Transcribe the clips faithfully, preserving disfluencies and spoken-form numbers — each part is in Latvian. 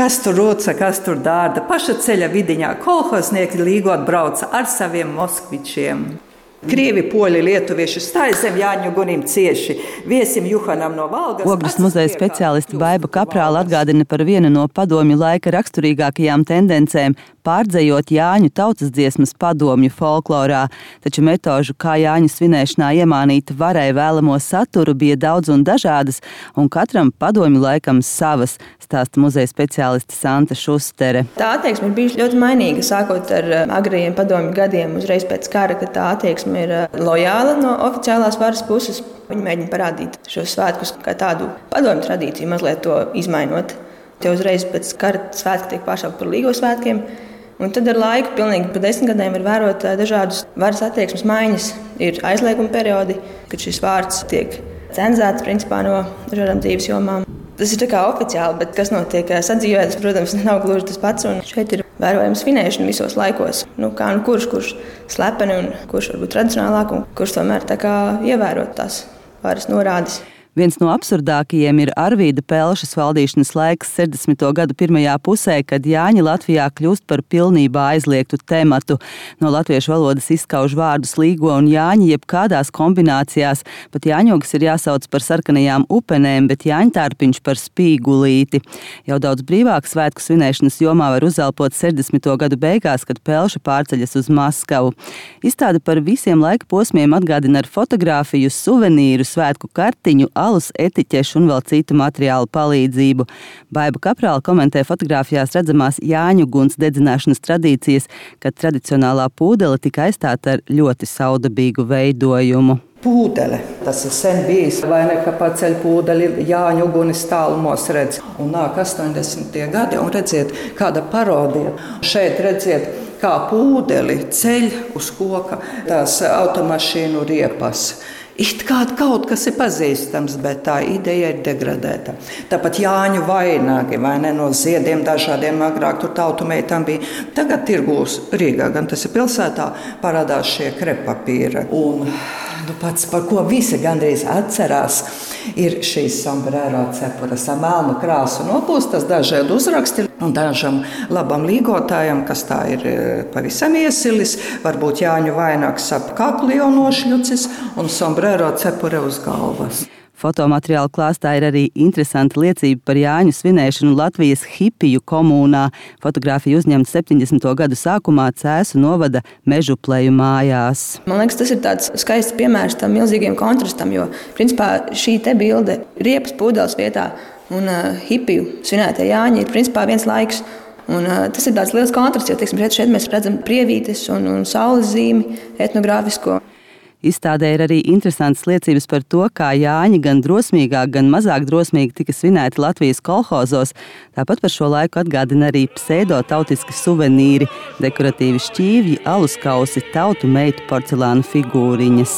kas tur rūca, kas tur dārda. Paša ceļa vidiņā kolhoznieki līgot brauca ar saviem moskvičiem. Krievi, poļi, lietuvieši stāja zem Jāņu ugunim cieši. Viesim Juhanam no Valgas. Ogres muzeja speciāliste Baiba Kaprāle atgādina par vienu no padomju laika raksturīgākajām tendencēm – pārdzejot Jāņu tautas dziesmas padomju folklorā. Taču metožu, kā Jāņu svinēšanā iemānīt varai vēlamo saturu, bija daudz un dažādas, un katram padomju laikam savas, stāsta muzeja speciāliste Santa Šustere. Tā attieksme ir bijusi ļoti mainīga, sākot ar agrajiem padomju gadiem, uzreiz pēc kara, kad tā attieksme ir lojāla no oficiālās varas puses. Viņi mēģina parādīt šos svētkus kā tādu padomju tradīciju, mazliet to izmainot. Tie uzreiz pēc kara svētki tiek pāršaukti par līgo svētkiem. Un tad ar laiku, pilnīgi pa desmit gadiem, var vērot dažādas varas attieksmes maiņas. Ir aizlieguma periodi, kad šis vārds tiek cenzēts principā no dažādām dzīves jomām. Tas ir tā kā oficiāli, bet kas notiek sadzīvē, tas, protams, nav gluži tas pats. Un šeit ir vērojama svinēšana visos laikos. Nu, kā nu kurš, kurš slepeni un kurš varbūt tradicionālāk un kurš tomēr tā kā ievērot tās varas norādes. Viens no absurdākajiem ir Arvīda Pelšas valdīšanas laiks sešdesmito gadu pirmajā pusē, kad Jāņi Latvijā kļūst par pilnībā aizliegtu tematu. No latviešu valodas izskauž vārdus līgo un Jāņi jebkādās kombinācijās, pat jāņogas ir jāsauc par sarkanajām upenēm, bet jāņtārpiņš par spīgulīti. Jau daudz brīvāk svētku svinēšanas jomā var uzelpot sešdesmito gadu beigās, kad Pelša pārceļas uz Maskavu. Izstāde par visiem laika posmiem atgādina ar fotogrāfiju, suvenīru, svētku kartiņu, alus, etiķešu un vēl citu materiālu palīdzību. Baiba Kaprāle komentē fotogrāfijās redzamās Jāņu uguns dedzināšanas tradīcijas, kad tradicionālā pūdele tika aizstāta ar ļoti saudabīgu veidojumu. Pūdele. Tas ir sen bijis, vai ne, ka paceļ pūdeli Jāņu ugunis tālumos redz. Un nāk astoņdesmitie gadi un redziet, kāda parodija. Šeit redziet, kā pūdeli ceļ uz koka tās automašīnu riepas. It kā kaut kas ir pazīstams, bet tā ideja ir degradēta. Tāpat Jāņu vainagi, vai ne, no ziediem dažādiem agrāk tur tautumeitām bija. Tagad tirgūs Rīgā, gan tas ir pilsētā, parādās šie krepapīra. Un nu, pats, par ko visi gandrīz atcerās, ir šīs sombrero cepuras ar melnu krāsu nopūstas, dažādi uzraksti. Un dažam labam līgotājam, kas tā ir pavisam iesilis, varbūt Jāņu vainags ap kaklu jau nošļucis un sombrero cepure uz galvas. Fotomateriāla klāstā ir arī interesanta liecība par Jāņu svinēšanu Latvijas hipiju komūnā. Fotogrāfija uzņemta septiņdesmito gadu sākumā Cēsu novada Mežupleju mājās. Man liekas, tas ir tāds skaists piemērs tam milzīgiem kontrastam, jo principā šī te bilde riepas pūdeles vietā un uh, hipiju svinētie Jāņi ir principā viens laiks. Un, uh, tas ir tāds liels kontrasts, jo teiksim, šeit mēs redzam prievītes un, un saules zīmi etnogrāfisko. Izstādē ir arī interesantas liecības par to, kā Jāņi gan drosmīgāk, gan mazāk drosmīgi tika svinēti Latvijas kolhozos. Tāpat par šo laiku atgādina arī pseido-tautiski suvenīri, dekoratīvi šķīvji, aluskausi, tautu meitu porcelāna figūriņas.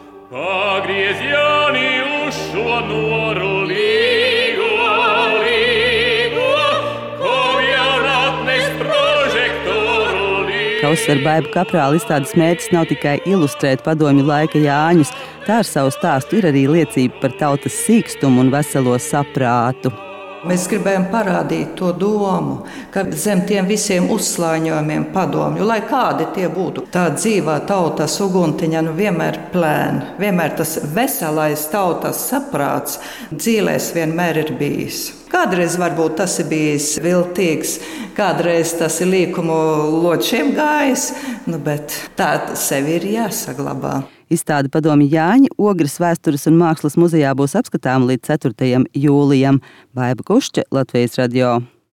Pagriez Jāni uz šo noru līgo, līgo, ko vien atnes prožektoru līgo. Kā uzsver Baiba Kaprāle, izstādes mērķis nav tikai ilustrēt padomju laika Jāņus, tā ar savu stāstu ir arī liecība par tautas sīkstumu un veselo saprātu. Mēs gribējām parādīt to domu, ka zem tiem visiem uzslāņojumiem padomju, lai kādi tie būtu, tā dzīvā tautas uguntiņa nu vienmēr plēna, vienmēr tas veselais tautas saprāts dzīvēs vienmēr ir bijis. Kādreiz varbūt tas ir bijis viltīgs, kādreiz tas ir līkumu ločiem gājis, nu, bet tā sevi ir jāsaglabā. Izstāde padomju Jāņi Ogres vēstures un mākslas muzejā būs apskatāma līdz ceturtajam jūlijam. Baiba Kušķe, Latvijas radio.